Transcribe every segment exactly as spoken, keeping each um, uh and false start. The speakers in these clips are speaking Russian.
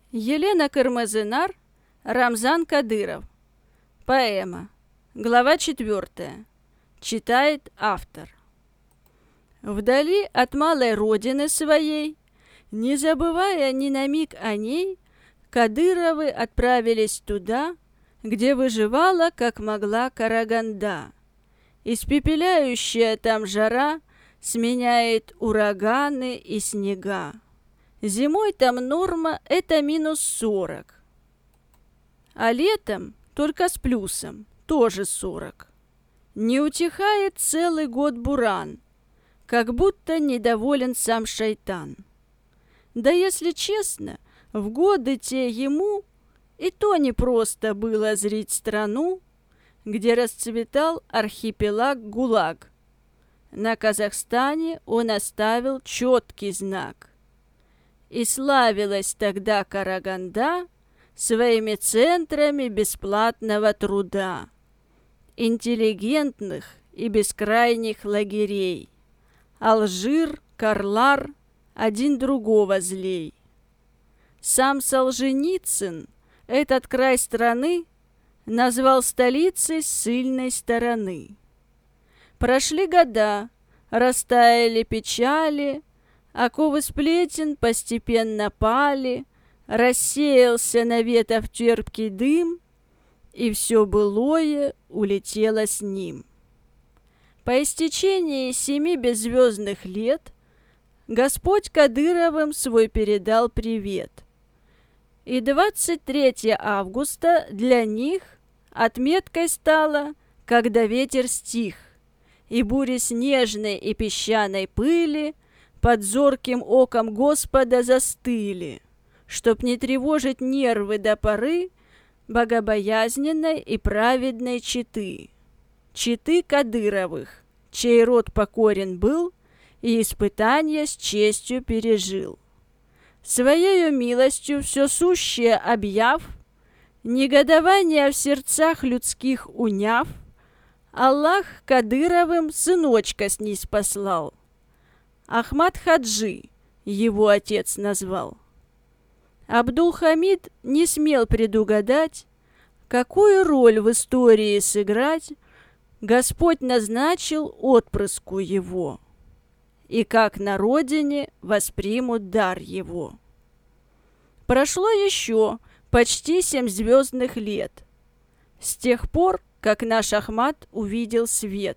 Елена Кармазинар, Рамзан Кадыров. Поэма. Глава четвертая. Читает автор. Вдали от малой родины своей, не забывая ни на миг о ней, Кадыровы отправились туда, где выживала, как могла, Караганда. Испепеляющая там жара сменяет ураганы и снега. Зимой там норма – это минус сорок, а летом только с плюсом, тоже сорок. Не утихает целый год буран, как будто недоволен сам шайтан. Да если честно, в годы те ему и то непросто было зрить страну, где расцветал архипелаг ГУЛАГ. На Казахстане он оставил четкий знак. И славилась тогда Караганда своими центрами бесплатного труда, интеллигентных и бескрайних лагерей. Алжир, Карлар один другого злей. Сам Солженицын этот край страны назвал столицей ссыльной стороны. Прошли года, растаяли печали, оковы сплетен постепенно пали, рассеялся наветов терпкий дым, и все былое улетело с ним. По истечении семи беззвездных лет Господь Кадыровым свой передал привет. И двадцать третьего августа для них отметкой стало, когда ветер стих, и бури снежной и песчаной пыли под зорким оком Господа застыли, чтоб не тревожить нервы до поры богобоязненной и праведной четы. Четы Кадыровых, чей род покорен был и испытания с честью пережил. Своею милостью все сущее объяв, негодование в сердцах людских уняв, Аллах Кадыровым сыночка снизпослал. Ахмад Хаджи его отец назвал. Абдул-Хамид не смел предугадать, какую роль в истории сыграть Господь назначил отпрыску его, и как на родине воспримут дар его. Прошло еще почти семь звездных лет с тех пор, как наш Ахмад увидел свет.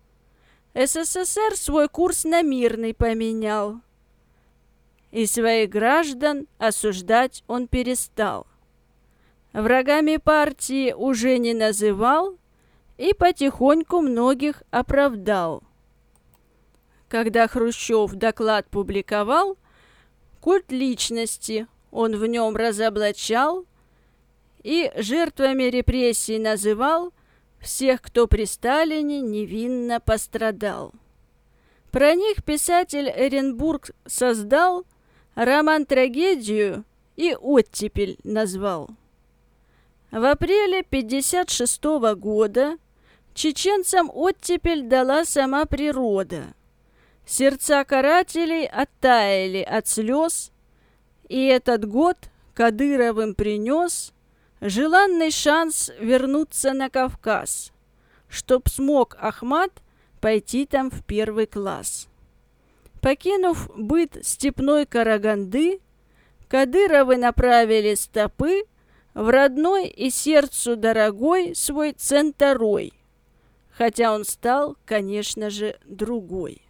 СССР свой курс на мирный поменял, и своих граждан осуждать он перестал. Врагами партии уже не называл и потихоньку многих оправдал. Когда Хрущев доклад публиковал, культ личности он в нем разоблачал и жертвами репрессий называл всех, кто при Сталине невинно пострадал. Про них писатель Эренбург создал роман-трагедию и «Оттепель» назвал. В апреле пятьдесят шестого года чеченцам оттепель дала сама природа. Сердца карателей оттаяли от слез, и этот год Кадыровым принес желанный шанс вернуться на Кавказ, чтоб смог Ахмад пойти там в первый класс. Покинув быт степной Караганды, Кадыровы направили стопы в родной и сердцу дорогой свой Центорой, хотя он стал, конечно же, другой.